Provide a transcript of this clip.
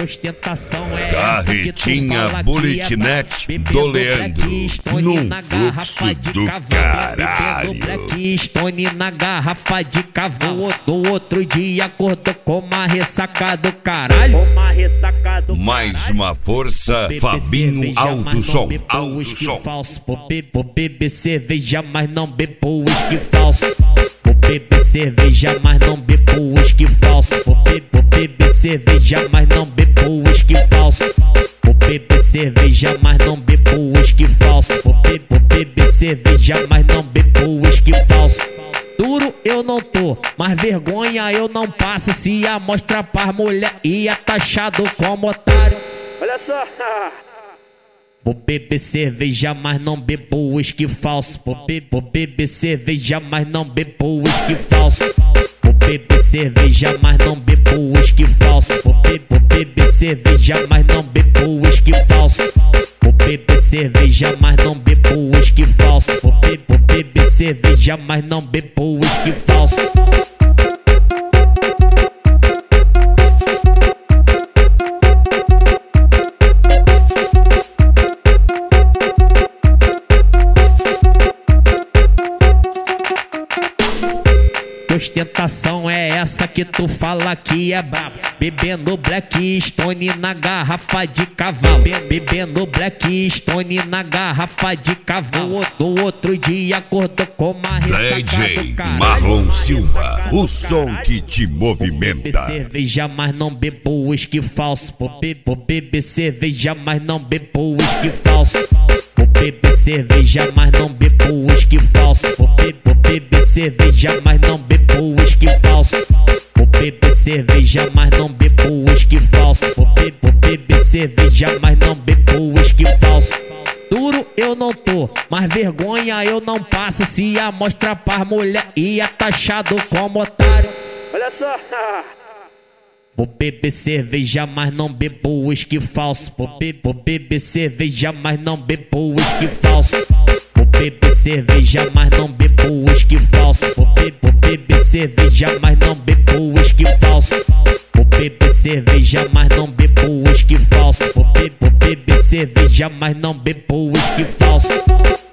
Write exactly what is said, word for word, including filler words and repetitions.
Ostentação é Carretinha Bulletnet do Leandro, num fluxo do caralho. Black Stone na garrafa de cavalo. No outro dia acordou com uma ressaca do caralho. Mais uma força, Fabinho Alto Som, Alto Som. Vou beber cerveja, mas não bebo uísque falso. Vou beber cerveja, mas não bebo uísque falso. Vou beber cerveja, mas não bebo uísque falso. Vou beber cerveja, mas não bebo uísque falso. Vou beber cerveja, mas não bebo uísque falso. Duro eu não tô, mas vergonha eu não passo. Se a mostra pras mulher ia taxado como otário. Olha só. Vou beber cerveja, mas não bebo uísque falso. Vou, be vou beber cerveja, mas não bebo uísque falso. Vou beber cerveja, mas não bebo uísque falso. Vou, be vou beber cerveja, mas não bebo uísque falso. Vou beber cerveja, mas não bebo uísque falso. Vou, be vou beber cerveja, mas não bebo uísque falso. Ostentação é essa que tu fala que é brabo. Bebendo Black Stone na garrafa de cavalo. Bebendo Black Stone na garrafa de cavalo. No outro dia acordou com uma ressaca D J do Marlon Silva, o som que te movimenta. Vou beber cerveja, mas não bebo uísque falso. Vou, be vou beber cerveja, mas não bebo uísque falso. Vou beber cerveja, mas não bebo uísque falso. Vou, be vou beber cerveja, mas não bebo uísque falso. Vou beber cerveja, mas não bebo uísque falso. Vou, be vou beber cerveja, mas não bebo uísque falso. Duro eu não tô, mas vergonha eu não passo. Se a mostra pras mulher ia taxado como otário. Olha só. Vou beber cerveja, mas não bebo uísque falso. Vou, be vou beber cerveja, mas não bebo uísque falso. Vou beber cerveja, mas não bebo uísque falso. Vou, be vou beber cerveja, mas não bebo uísque falso. Vou beber cerveja, mas não bebo uísque falso. Vou, be vou beber cerveja, mas não bebo uísque falso.